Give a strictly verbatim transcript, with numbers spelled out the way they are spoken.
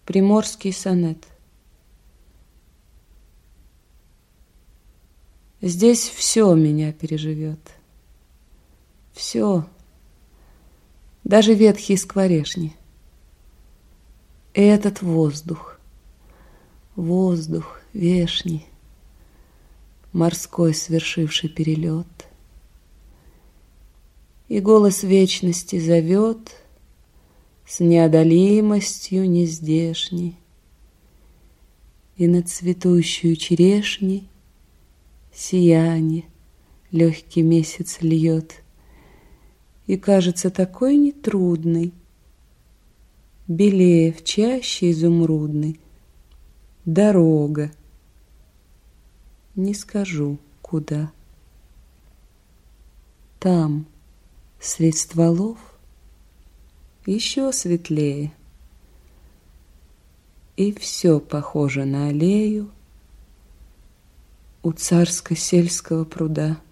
Приморский сонет. Здесь все меня переживет. Все, даже ветхие скворечни. И этот воздух, воздух вешний, морской свершивший перелет. И голос вечности зовет с неодолимостью нездешней, и над цветущую черешней сияние легкий месяц льет, и кажется такой нетрудной, белее в чаще изумрудной дорога, не скажу куда. Там, средь стволов, еще светлее, и все похоже на аллею у царско-сельского пруда.